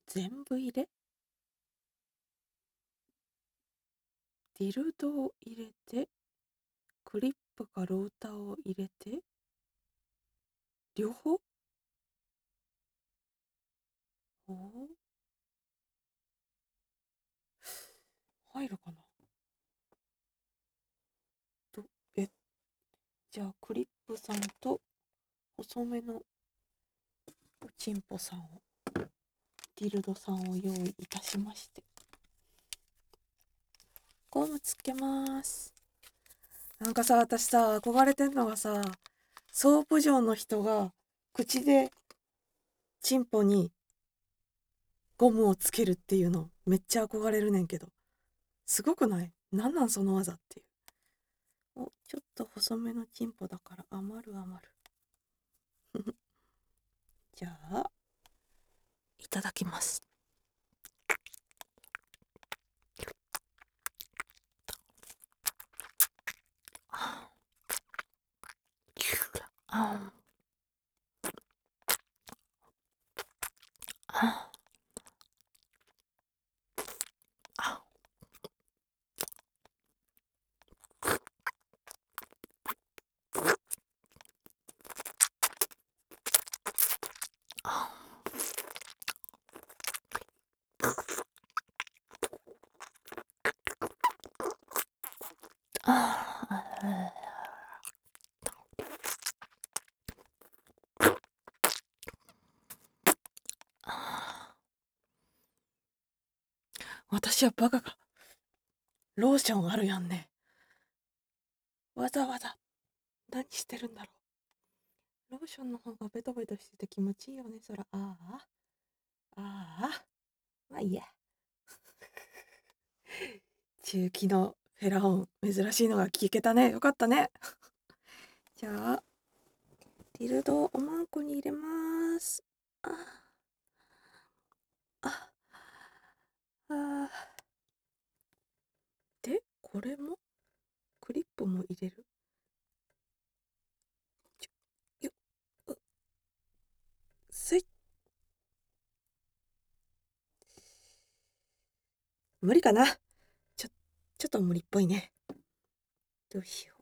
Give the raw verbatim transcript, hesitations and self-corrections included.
全部入れ、ディルドを入れて、クリップかローターを入れて、両方おー入るかなと、え、じゃあクリップさんと細めのおちんぽさんを、ディルドさんを用意いたしまして、ゴムつけます。なんかさ、私さ、憧れてんのがさ、ソープ嬢の人が口でチンポにゴムをつけるっていうのめっちゃ憧れるねんけど、すごくない？なんなんその技っていう。お、ちょっと細めのチンポだから余る余る。じゃあ、いただきます。ああああああ私はバカか。ローションあるやんね。わざわざ何してるんだろう。ローションの方がベトベトしてて気持ちいいよね、そら。ああ、ああ、まあいいや。中期のフェラオン、珍しいのが聞けたね。よかったね。じゃあ、ディルドをおまんこに入れます。あ、あ、あ。で、これもクリップも入れる。ちょ、よ、う、せい。無理かな。ちょ、ちょっと無理っぽいね。どうしよ